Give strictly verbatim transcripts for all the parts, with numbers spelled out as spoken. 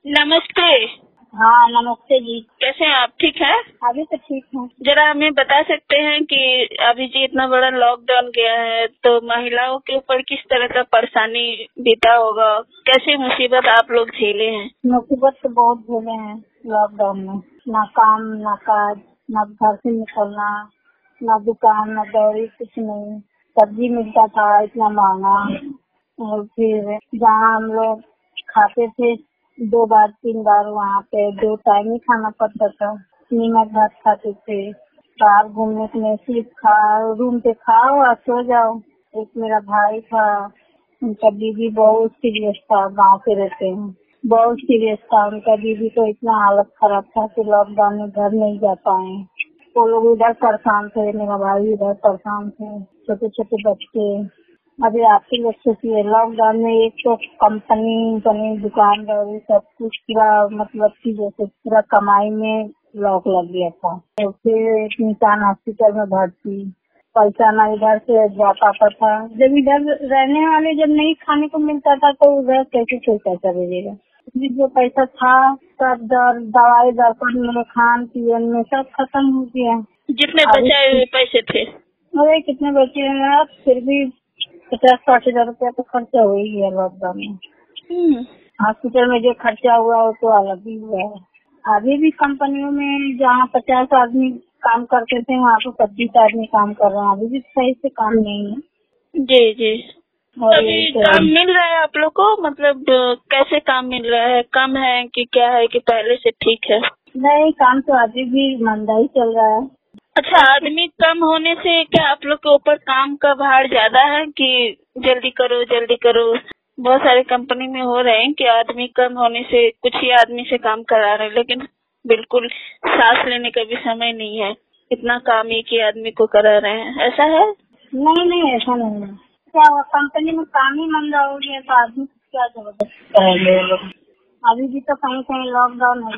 नमस्ते। हाँ नमस्ते जी। कैसे हैं आप? ठीक है? अभी तो ठीक है। जरा हमें बता सकते हैं कि अभी जी इतना बड़ा लॉकडाउन गया है तो महिलाओं के ऊपर किस तरह का परेशानी बीता होगा, कैसे मुसीबत आप लोग झेले हैं? मुसीबत तो बहुत झेले हैं लॉकडाउन में। ना काम ना काज, ना घर से निकलना, ना दुकान ना दौड़ी, कुछ नहीं। सब्जी मिलता था इतना महंगा, और फिर जहाँ हम लोग खाते थे दो बार तीन बार वहाँ पे दो टाइम ही खाना पड़ता था। नीमक भात खाते थे। बाहर घूमने के लिए सिर्फ खाओ, रूम पे खाओ और सो जाओ। एक मेरा भाई था, उनका बीवी बहुत सीरियस था, गांव पे रहते हैं, बहुत सीरियस था। उनका बीवी को इतना हालत खराब था कि लॉकडाउन में घर नहीं जा पाए। वो लोग इधर परेशान थे, मेरा भाई इधर परेशान थे, छोटे छोटे बच्चे। अभी आपके लोग सोचिए, लॉकडाउन में एक तो कंपनी बनी, दुकानदारी सब कुछ पूरा मतलब की जैसे पूरा कमाई में लॉक लग गया था। तो फिर एक इंसान हॉस्पिटल में भर्ती, पैसा ना इधर से जा पाता था। जब इधर रहने वाले जब नहीं खाने को मिलता था तो उधर कैसे कोई पैसा भेजेगा। इसलिए जो पैसा था सब दर दवाई दर्पण में, खान पीन में सब खत्म हो गया। जितने बचाए हुए पैसे थे? अरे कितने बचे हैं आप, फिर भी पचास साठ हजार रुपया तो खर्चा हो ही गया लॉकडाउन में। हॉस्पिटल में जो खर्चा हुआ वो तो अलग ही हुआ है। अभी भी कंपनियों में जहाँ पचास आदमी काम करते थे वहाँ पे पच्चीस आदमी काम कर रहे हैं। अभी भी सही से काम नहीं है। जी जी। और अभी काम मिल रहा है आप लोग को? मतलब अ, कैसे काम मिल रहा है? कम है कि क्या है कि पहले से ठीक है? नहीं, काम तो अभी भी मंदा ही चल रहा है। अच्छा, आदमी कम होने से क्या आप लोग के ऊपर काम का भार ज्यादा है कि जल्दी करो जल्दी करो? बहुत सारे कंपनी में हो रहे हैं कि आदमी कम होने से कुछ ही आदमी से काम करा रहे हैं, लेकिन बिल्कुल सांस लेने का भी समय नहीं है, इतना काम एक ही आदमी को करा रहे हैं, ऐसा है? नहीं नहीं, ऐसा नहीं है। क्या हुआ, कंपनी में काम ही मंदा हो गया तो आदमी को क्या जबरदस्ती करेंगे वो लोग। अभी भी तो कहीं कहीं लॉकडाउन है,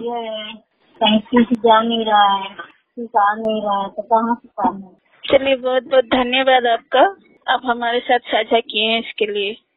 कहीं कुछ जा नहीं रहा है, कुछ आ नहीं रहा है, तो कहाँ से काम है। चलिए, बहुत बहुत धन्यवाद आपका, आप हमारे साथ साझा किए हैं इसके लिए।